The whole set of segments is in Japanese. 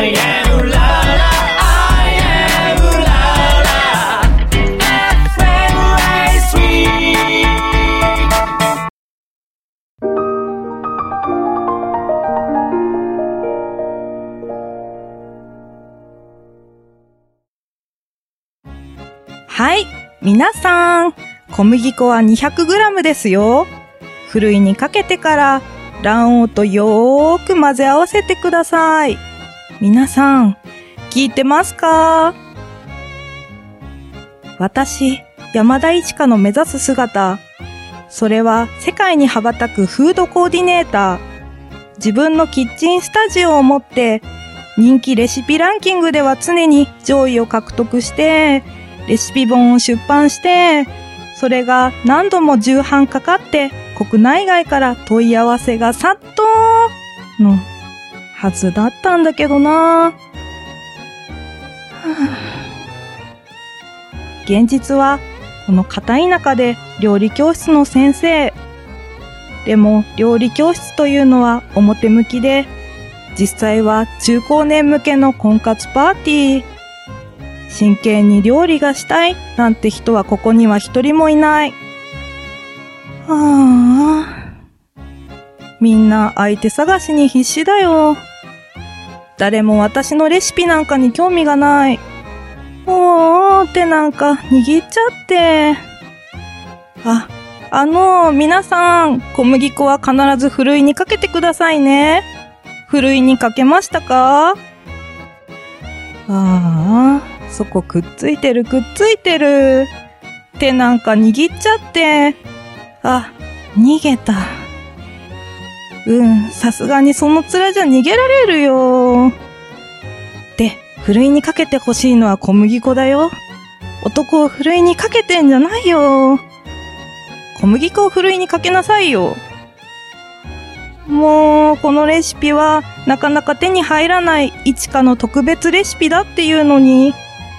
am la la I am la la FM3 はい、皆さん、小麦粉は 200g ですよ。ふるいにかけてから卵黄とよーく混ぜ合わせてください。皆さん、聞いてますか？私、山田一花の目指す姿、それは世界に羽ばたくフードコーディネーター。自分のキッチンスタジオを持って、人気レシピランキングでは常に上位を獲得して、レシピ本を出版して、それが何度も重版かかって国内外から問い合わせが殺到のはずだったんだけどな。現実はこの片田舎で料理教室の先生。でも料理教室というのは表向きで、実際は中高年向けの婚活パーティー。真剣に料理がしたいなんて人はここには一人もいない。はあ、みんな相手探しに必死だよ。誰も私のレシピなんかに興味がない。おー、手なんか握っちゃって。皆さん、小麦粉は必ずふるいにかけてくださいね。ふるいにかけましたか？そこくっついてる。手なんか握っちゃって。逃げた。さすがにその面じゃ逃げられるよ。で、ふるいにかけてほしいのは小麦粉だよ。男をふるいにかけてんじゃないよ。小麦粉をふるいにかけなさいよ。もう、このレシピはなかなか手に入らない一花の特別レシピだっていうのに。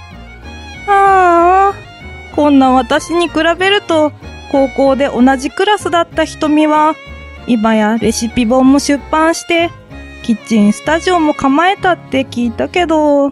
こんな私に比べると、高校で同じクラスだった瞳は、今やレシピ本も出版して、キッチンスタジオも構えたって聞いたけど。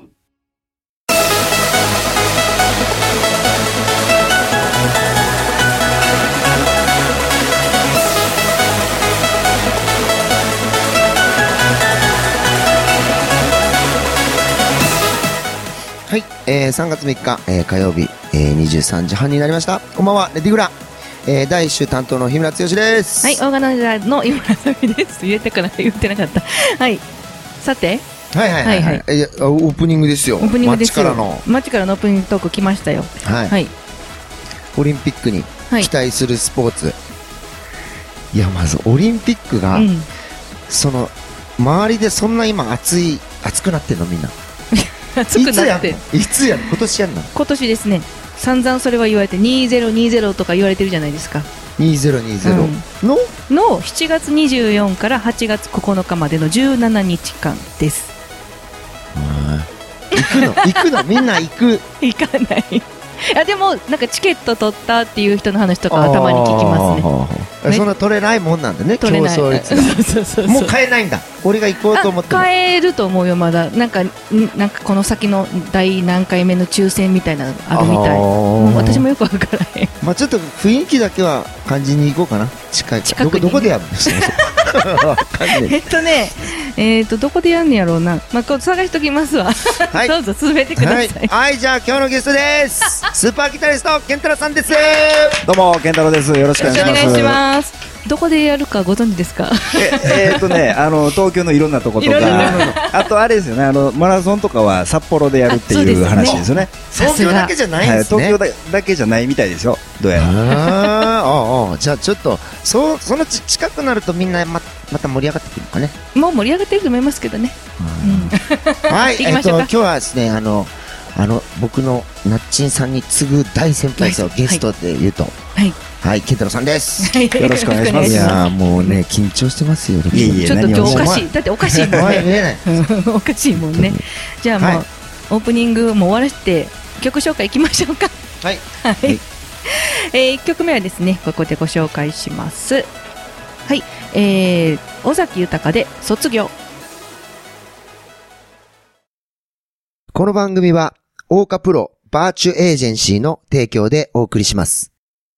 はい、3月3日、火曜日、23時半になりました。こんばんは、レディグラ、第1週担当の日村剛です。 はい、オーガナイザーの井村さみです。言ってなかった。はい。さて、 オープニングですよ。街からのオープニングトーク来ましたよ。はい。 オリンピックに期待するスポーツ。いや、まずオリンピックが、その周りでそんな今熱くなってんのみんな。 熱くなって。 いつやんの？今年やんの？ 今年ですね。散々それは言われて2020とか言われてるじゃないですか。 2020の 7月24から8月9日までの17日間です。 行くのみんな行かない。いやでもなんかチケット取ったっていう人の話とかはたまに聞きますね。 そんな取れないもんなんだね、競争率が。もう買えないんだ。俺が行こうと思っても買えると思うよ。まだなんかこの先の第何回目の抽選みたいなのあるみたい。私もよくわからへん。 まあちょっと雰囲気だけは感じに行こうかな。近くどこでやるんですか？ どこでやんねやろうな。まあ、こう探しときますわ。はい、どうぞ進めてください。 はい、じゃあ今日のゲストです。スーパーギタリスト健太郎さんです。 どうも健太郎です。よろしくお願いします。 どこでやるかご存知ですか？ 東京のいろんなとことか、あとあれですよね、マラソンとかは札幌でやるっていう話ですよね。 東京だけじゃないんですね。 東京だけじゃないみたいですよ。どうやら。 じゃあちょっとその近くなるとみんなまた盛り上がってくるのかね。 もう盛り上がってると思いますけどね。 はい、今日はですね、僕のナッチンさんに次ぐ大先輩をゲストで言うと、はい、健太郎さんです。よろしくお願いします。いやもうね、緊張してますよ。 ちょっと今日おかしい。だっておかしいもんね。おかしいもんね。じゃあもうオープニングも終わらせて曲紹介いきましょうか。 はい。 1曲目はですね、ここでご紹介します。はい、尾崎豊で卒業。 この番組は、オーカプロバーチュエージェンシーの提供でお送りします。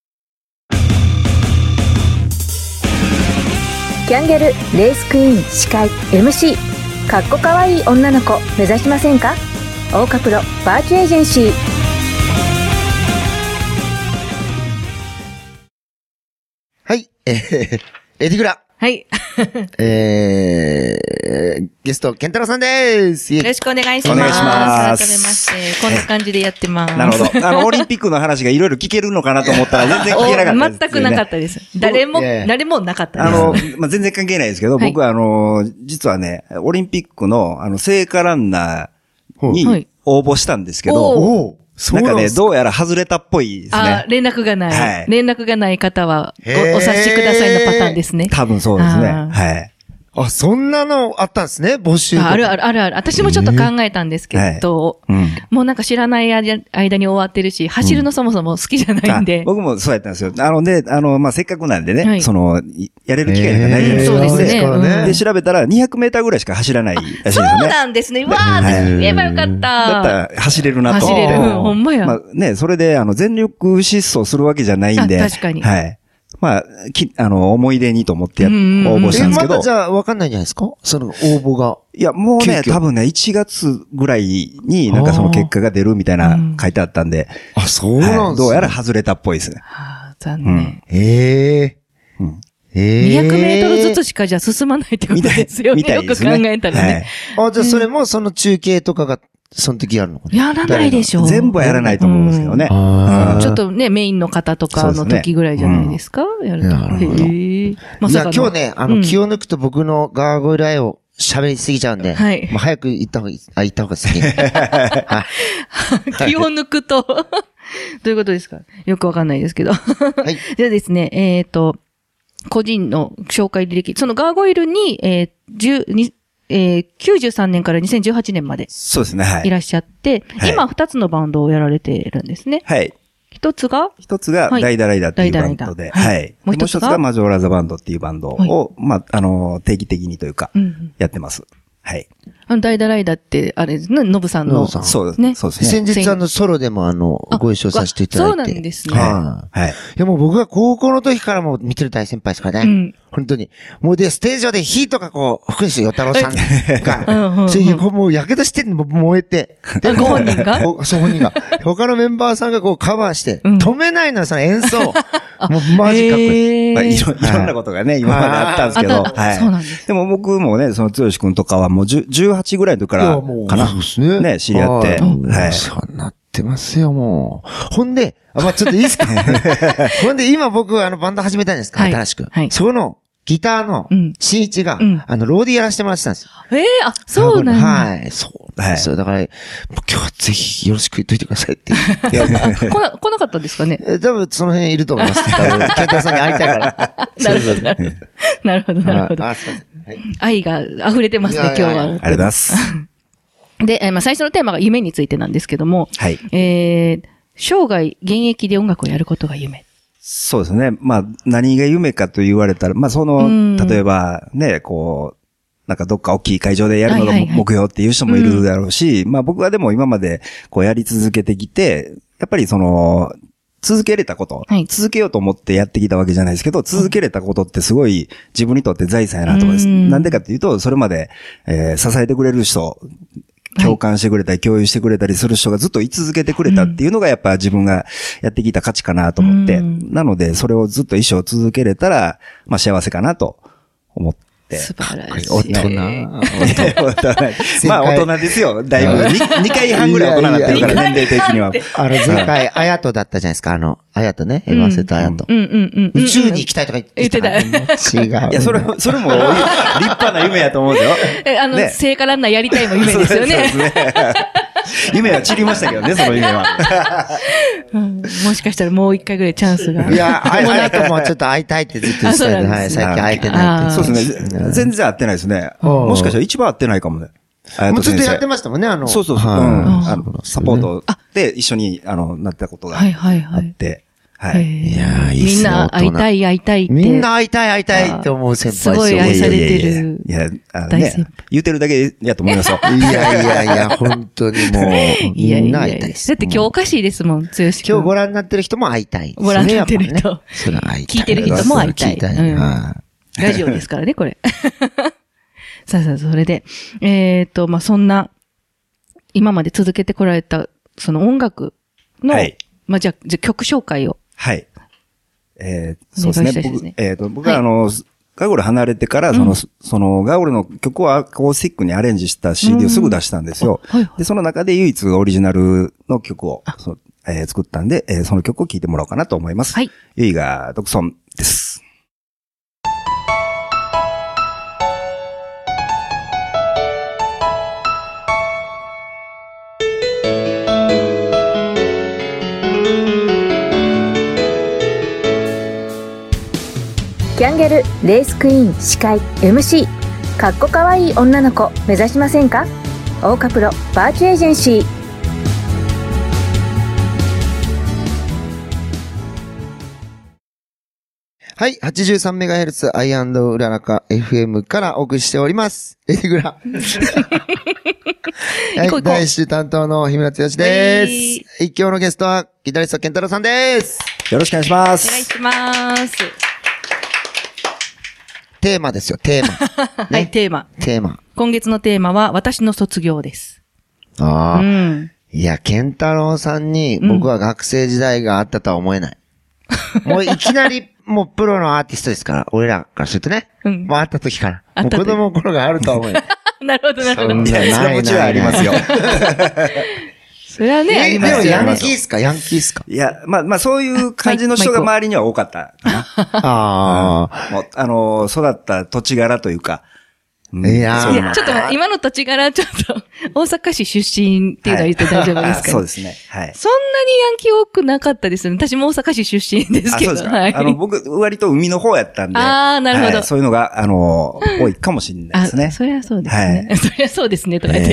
キャンゲルレースクイーン司会 MC かっこかわいい女の子目指しませんか？オーカプロバーチュエージェンシー。 はい、レディグラ。 はい。 ゲスト、ケンタロウさんです。 よろしくお願いします。 お願いします。 改めまして、こんな感じでやってます。 なるほど。オリンピックの話がいろいろ聞けるのかなと思ったら全然聞けなかったです、ね。 全くなかったです。誰もなかったです。 全然関係ないですけど、僕は実はね、オリンピックの聖火ランナーに応募したんですけど、なんかね、どうやら外れたっぽいですね。 連絡がない。はい。連絡がない方はお察しくださいのパターンですね。 多分そうですね。はい。 あ、そんなのあったんですね、募集。 ある。私もちょっと考えたんですけど、もうなんか知らない間に終わってるし、走るのそもそも好きじゃないんで。 僕もそうやったんですよ。せっかくなんでね、やれる機会がないじゃないですか。 そうですね。 で、調べたら200メーターぐらいしか走らないらしいですね。 そうなんですね。うわー、言えばよかった。 だったら走れるなと。 走れる。ほんまや。 まあね、それで全力疾走するわけじゃないんで。 確かに。 はい。まあ、応募にと思って応募したんですけど。 まだじゃあわかんないんじゃないですか？その応募が。 いや、もうね、多分ね、1月ぐらいになんかその結果が出るみたいな書いてあったんで。 あ、そうなんですね。 どうやら外れたっぽいですね。 はあ、残念。 200 メートルずつしかじゃ進まないってことですよね。よく考えたらね。 あ、じゃあそれもその中継とかが、その時やるのかな？ やらないでしょう。 全部はやらないと思うんですけどね。 ちょっとね、メインの方とかの時ぐらいじゃないですか？やると。 まさか。いや、今日ね、気を抜くと僕のガーゴイルアイを喋りすぎちゃうんで、はい。もう早く行った方が先。 気を抜くと、どういうことですか？よくわかんないですけど。はい。じゃあですね、個人の紹介履歴、そのガーゴイルに、93年から2018年まで。 そうですね、はい。 いらっしゃって、今2つのバンドをやられているんですね。 はい。 一つがダイダライダっていうバンドで、はい。もう一つがマジョーラザバンドっていうバンドを、まあ、定期的にというか、やってます。はい。 ダイダライダって、あれですね、ノブさんの。 そうですね。そうですね。 先日ソロでもご一緒させていただいて。 そうなんですね。 はい。いやもう僕が高校の時からも見てる大先輩ですからね。本当に。もうで、ステージ上で火とか福西与太郎さんが、そういう、もう火傷してるの燃えて。 ご本人がそう、本人が。他のメンバーさんがカバーして、止めないのよ、その演奏。もうマジかっこいい。 まあ、いろんなことがね、今まであったんですけど。はい。 そうなんです。 でも僕もね、その剛くんとかはもう18ぐらいの時からかな。そうですね。ね、知り合って。 はい。そうなってますよ、もう。ほんで、まあちょっといいですかほんで、今僕バンド始めたんですか、新しく。はい。その、ギターの、新一が、ローディやらせてもらってたんですよ。 あ、そうなんだ。 はい。そうなんですよ。だから、今日はぜひよろしく言っといてくださいって。 来なかったですかね？ 多分その辺いると思います。ケンタロウさんに会いたいから。 なるほど。なるほど、なるほど。愛が溢れてますね、今日は。 ありがとうございます。 で、最初のテーマが夢についてなんですけども、 はい。 生涯現役で音楽をやることが夢。 そうですね。まあ、何が夢かと言われたら、まあ、例えば、ね、なんかどっか大きい会場でやるのが目標っていう人もいるだろうし、まあ僕はでも今までやり続けてきて、やっぱり続けれたこと、続けようと思ってやってきたわけじゃないですけど、続けれたことってすごい自分にとって財産やなと思います。なんでかっていうと、それまで、支えてくれる人、共感してくれたり、共有してくれたりする人がずっと居続けてくれたっていうのがやっぱ自分がやってきた価値かなと思って、なのでそれをずっと一生続けれたら、まあ幸せかなと思って。 素晴らしい。 大人。 まあ大人ですよ。だいぶ。2回半ぐらい大人になってるから、年齢的には。 前回、あやとだったじゃないですか。あやとね。言わせたあやと。宇宙に行きたいとか言ってた。違う。 いや、それも立派な夢やと思うんですよ。 聖火ランナーやりたいも夢ですよね。 夢は散りましたけどね、その夢は。 もしかしたらもう一回ぐらいチャンスが。 いや、あやともちょっと会いたいってずっと言ってたけど、はい、最近会えてないって。 そうですね。全然会ってないですね。もしかしたら一番会ってないかもね。 もうずっとやってましたもんね、 そう。サポートで一緒に、なったことがあって。 はい。 いやいいっすね。 みんな会いたいって。 みんな会いたいって思う先輩すごい愛されてる。 いや、ね、言うてるだけやと思いますよ。 いや、本当にもう、みんな会いたいです。 だって今日おかしいですもん、剛君。 今日ご覧になってる人も会いたい。 ご覧になってる人。 それ会いたい。 聞いてる人も会いたい。ラジオですからね、これ。さあ、それで、まあ、そんな、今まで続けてこられた、その音楽の、はい、まあ、じゃあ曲紹介を。 はい。そうですね。僕はガウル離れてから、そのガウルの曲をアコースティックにアレンジした CD をすぐ出したんですよ。で、その中で唯一オリジナルの曲を、作ったんで、その曲を聴いてもらおうかなと思います。はい。ゆいが独尊です。 キャンゲルレースクイーン司会 MC かっこかわいい女の子目指しませんか？オーカプロバーチエージェンシー。 はい、83MHz アイ&うららか FM からお送りしております。エリグラ。はい、第一週担当の日村剛です。今日のゲストはギタリスト健太郎さんです。 よろしくお願いします。 お願いします。 テーマですよ、テーマ。 ね、はい、テーマ。今月のテーマは、私の卒業です。 ああ。いや、健太郎さんに僕は学生時代があったとは思えない。もういきなり、もうプロのアーティストですから、俺らからするとね。もう会った時から。もう子供の頃があるとは思えない。 なるほど。 そんなないもちろんありますよ。 それはね、ありますよ。 でもヤンキーっすかいや、まあそういう感じの人が周りには多かったかな。 ああ。もう、育った土地柄というか。 いやちょっと今の土地柄ちょっと、大阪市出身っていうのは言って大丈夫ですか？ そうですね。はい。 そんなにヤンキー多くなかったですね。私も大阪市出身ですけど。 そうですか。はい。僕、割と海の方やったんで。 なるほど。 そういうのが、多いかもしれないですね。 そりゃそうですね。そりゃそうですね、とか言って。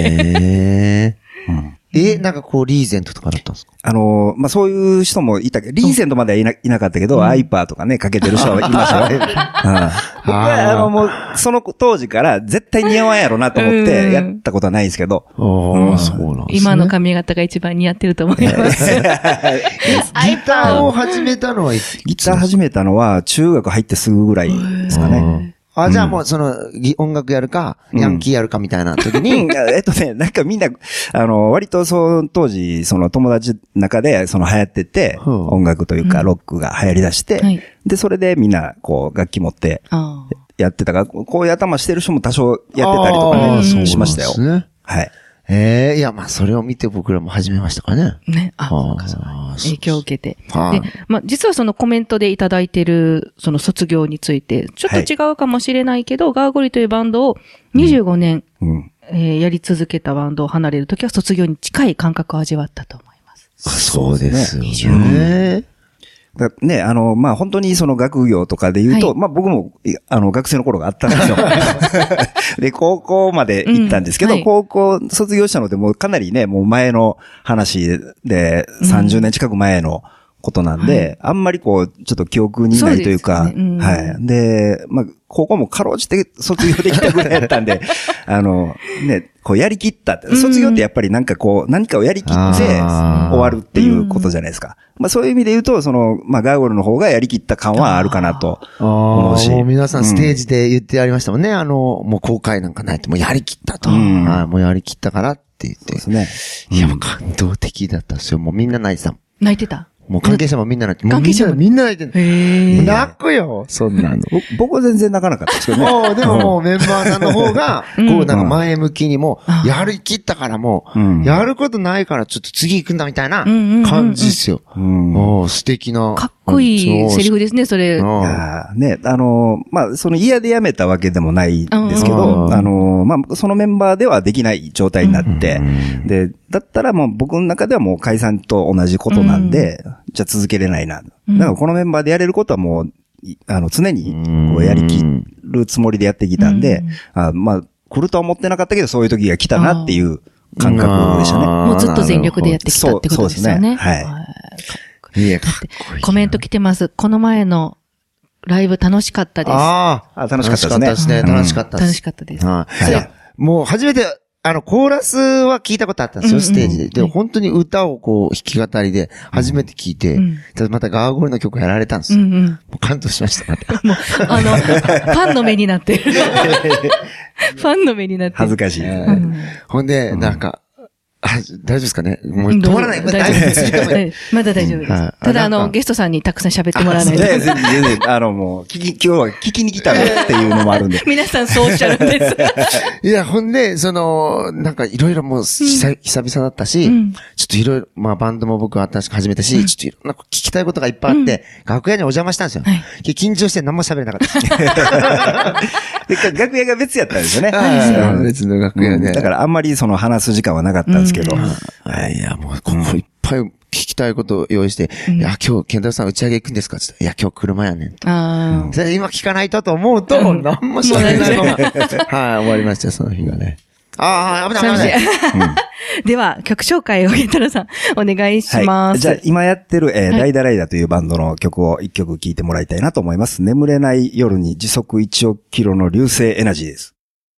なんかこう、リーゼントとかだったんですか？ まあ、そういう人もいたけど、リーゼントまではいなかったけど、アイパーとかね、かけてる人はいましたよ。僕は、もう、その当時から絶対似合わんやろなと思ってやったことはないんですけど。 そうなんですね。 今の髪型が一番似合ってると思います。 ギターを始めたのはギター始めたのは、中学入ってすぐぐらいですかね。 じゃあもう音楽やるか、ヤンキーやるかみたいな時に。 なんかみんな、割と当時、友達の中で、流行ってて、音楽というか、ロックが流行り出して、で、それでみんな、こう、楽器持って、やってたから、こういう頭してる人も多少やってたりとかね、しましたよ。はい。 いや、まあ、それを見て僕らも始めましたからね。 ね。そうか。影響を受けて。で、まあ、実はそのコメントでいただいている、その卒業について、ちょっと違うかもしれないけど、ガーゴリというバンドを25年、やり続けたバンドを離れるときは卒業に近い感覚を味わったと思います。 そうですね。 ね、まあ、本当にその学業とかで言うと、まあ僕も、学生の頃があったんですよ。で、高校まで行ったんですけど、高校卒業したのでもうかなりね、もう前の話で、30年近く前のことなんで、あんまりこう、ちょっと記憶にないというか、はい。で、まあ、高校もかろうじて卒業できたぐらいやったんで、ね、こうやりきったって、卒業ってやっぱりなんかこう、何かをやりきって終わるっていうことじゃないですか。まあそういう意味で言うと、まあガーゴルの方がやりきった感はあるかなと思うし。 もう皆さんステージで言ってありましたもんね。もう後悔なんかないって、もうやりきったと。もうやりきったからって言って。 そうですね。いやもう感動的だったんですよ。もうみんな泣いてた。 泣いてた？ もう関係者もみんな泣いて、 関係者もみんな泣いてる。泣くよ、そんなの。 僕は全然泣かなかったですけどね。 でももうメンバーさんの方が、こうなんか前向きにも、やりきったからもう、やることないからちょっと次行くんだみたいな感じですよ。素敵な。 かっこいいセリフですね、それ。 ね、まあ、嫌で辞めたわけでもないんですけど、まあ、そのメンバーではできない状態になって、で、だったらもう僕の中ではもう解散と同じことなんで、じゃあ続けれないな。だからこのメンバーでやれることはもう、常にこうやりきるつもりでやってきたんで、まあ、来るとは思ってなかったけど、そういう時が来たなっていう感覚でしたね。 もうずっと全力でやってきたってことですよね。 はい。 いや、かっこいい。 コメント来てます。この前のライブ楽しかったです。 楽しかったですね。 楽しかったですね。 楽しかったです。 はい。もう初めて、コーラスは聞いたことあったんですよ、ステージで。でも本当に歌をこう、弾き語りで初めて聞いて、またガーゴールの曲やられたんですよ。もう感動しました、また。 もう、ファンの目になってる。ファンの目になってる。 恥ずかしい。 ほんで、なんか、大丈夫ですかねもう止まらない。大丈夫です。 まだ大丈夫です。ただ、ゲストさんにたくさん喋ってもらわないと。 全然、もう、今日は聞きに来たのっていうのもあるんで。 皆さんそうおっしゃるんです。 いや、ほんで、なんかいろいろもう久々だったし、ちょっといろいろ、まあバンドも僕は新しく始めたし、ちょっといろんな聞きたいことがいっぱいあって、楽屋にお邪魔したんですよ。緊張して何も喋れなかったです。楽屋が別やったんですよね。 別の楽屋で。 だからあんまり話す時間はなかったんですけど。 いや、もう、ここいっぱい聞きたいことを用意して、いや、今日、健太郎さん打ち上げ行くんですかって言ったら、いや、今日車やねん。今聞かないとと思うと、何もしないまま、はい、終わりました、その日がね。危ない。 では、曲紹介を健太郎さん、お願いします。 じゃあ、今やってる、ダイダライダというバンドの曲を一曲聴いてもらいたいなと思います。眠れない夜に時速1億キロの流星エナジーです。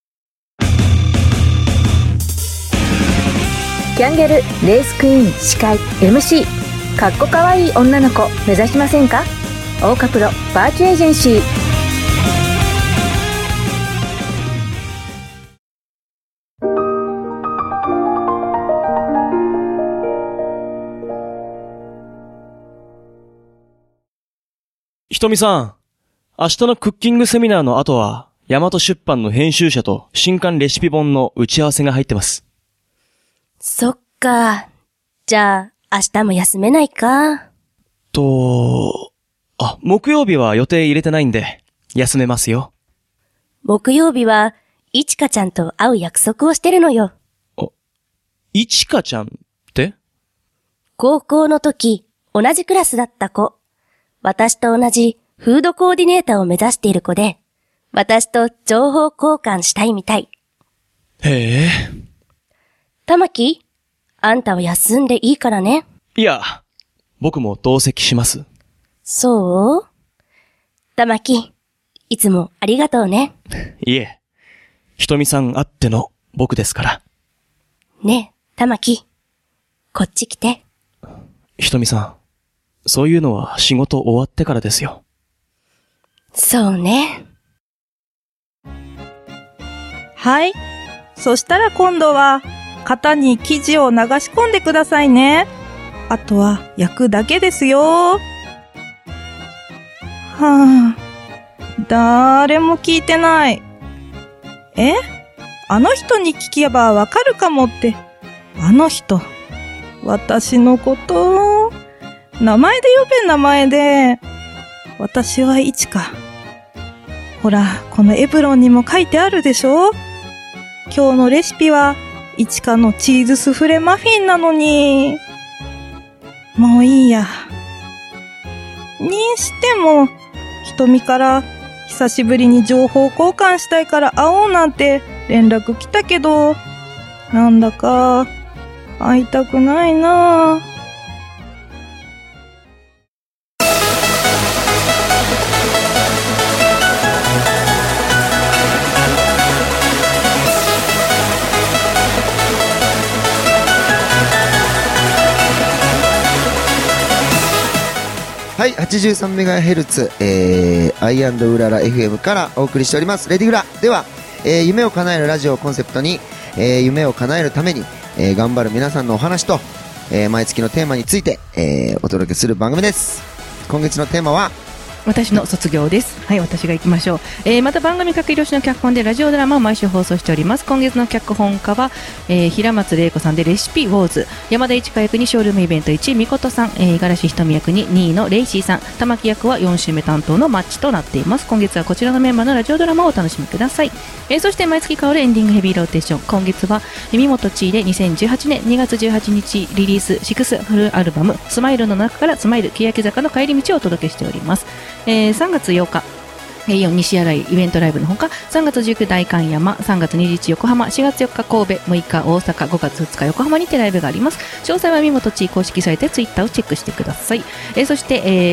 キャンゲルレースクイーン司会 MC かっこかわいい女の子目指しませんか？オーカプロバーチエージェンシー。 ひとみさん、明日のクッキングセミナーの後は、大和出版の編集者と新刊レシピ本の打ち合わせが入ってます。 そっか。じゃあ、明日も休めないか。 木曜日は予定入れてないんで、休めますよ。 木曜日は、いちかちゃんと会う約束をしてるのよ。 いちかちゃんって？ 高校の時、同じクラスだった子。私と同じフードコーディネーターを目指している子で、私と情報交換したいみたい。 へえ。 玉木、あんたは休んでいいからね。 いや、僕も同席します。 そう？玉木、いつもありがとうね。 いえ、ひとみさんあっての僕ですから。 ねえ、玉木、こっち来て。 ひとみさん、そういうのは仕事終わってからですよ。 そうね。 はい。そしたら今度は、型に生地を流し込んでくださいね。あとは焼くだけですよ。誰も聞いてない。あの人に聞けばわかるかもって。あの人。私のこと、名前で呼べ名前で。私はいちか。ほら、このエプロンにも書いてあるでしょ？今日のレシピは、いちかのチーズスフレマフィンなのに。もういいや。にしても、ひとみから久しぶりに情報交換したいから会おうなんて連絡来たけど、なんだか会いたくないなぁ。 はい、83MHz、アイ&ウララ FM からお送りしております。レディグラでは、夢を叶えるラジオをコンセプトに、夢を叶えるために、頑張る皆さんのお話と、毎月のテーマについて、お届けする番組です。今月のテーマは、 私の卒業です。はい、私が行きましょう。また番組各広しの脚本でラジオドラマを毎週放送しております。今月の脚本家は、平松玲子さんでレシピウォーズ、山田一花役にショールームイベント1位みことさん、五十嵐ひとみ役に2位のレイシーさん、玉木役は4週目担当のマッチとなっています。今月はこちらのメンバーのラジオドラマをお楽しみください。そして毎月変わるエンディングヘビーローテーション、今月は三本地位で2018年2月18日リリース6フルアルバムスマイルの中からスマイル欅坂の帰り道をお届けしております。3月8日イオン西新井イベントライブのほか、3月19代官山、3月21横浜、4月4日神戸、6日大阪、5月2日横浜にてライブがあります。詳細はみもとち公式サイトやツイッターをチェックしてください。そして、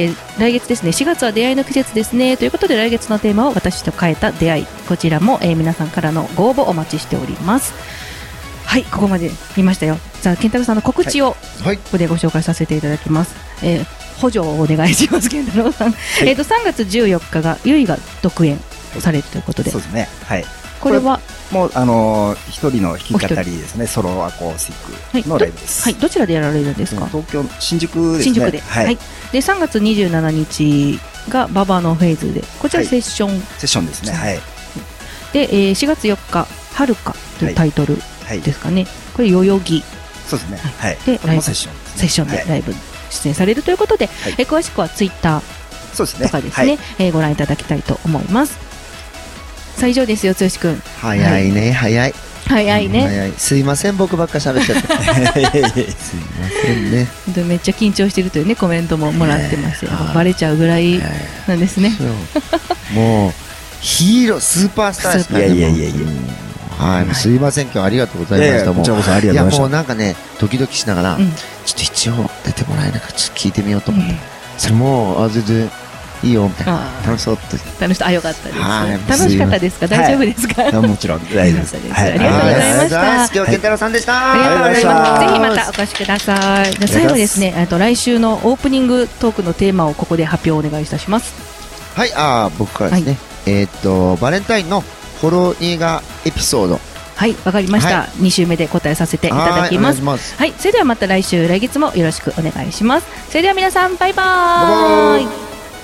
来月ですね、4月は出会いの季節ですね。ということで来月のテーマを私と変えた出会い。こちらも、皆さんからのご応募お待ちしております。はい、ここまで見ましたよ。じゃあ、健太郎さんの告知を、ここでご紹介させていただきます。補助をお願いします、健太郎さん。3月14日が、ゆいが独演されるということで。 そうですね。はい。 これは、 もう、一人の弾き語りですね。ソロアコースティックのライブです。 はい。どちらでやられるんですか？ 東京、新宿ですね。 新宿で。はい。で、3月27日が、ババのフェーズで、こちらセッション。 セッションですね。はい。 で、4月4日、はるかというタイトルですかね。これ、代々木。 そうですね。はい。 で、ライブ。 セッションでライブ。出演されるということで、詳しくはツイッターとかですね、ご覧いただきたいと思います。さあ、以上ですよ、剛くん。 早いね、早い。 早いね。 すいません、僕ばっか喋っちゃって。すいませんね。 めっちゃ緊張してるというね、コメントももらってますよ。バレちゃうぐらいなんですね。 もう、ヒーロー、スーパースターですからね。いや。はい、すいません、今日ありがとうございました。 こちらこそありがとうございました。 もうなんかね、ドキドキしながら、ちょっと一応出てもらえないか、ちょっと聞いてみようと思って。それも、全然いいよ、みたいな。楽しそうって。 楽しそう、よかったです。楽しかったですか？大丈夫ですか？ もちろん、大丈夫です。 ありがとうございました。 今日、健太郎さんでした。 ありがとうございます。ぜひまたお越しください。最後ですね、来週のオープニングトークのテーマをここで発表お願いいたします。 はい、僕からですね。バレンタインのフォローニーガエピソード。 はい、わかりました。2週目で答えさせていただきます。はい、それではまた来月もよろしくお願いします。それでは皆さん、バイバーイ。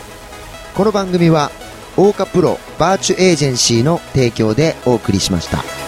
この番組は、オーカプロバーチュエージェンシーの提供でお送りしました。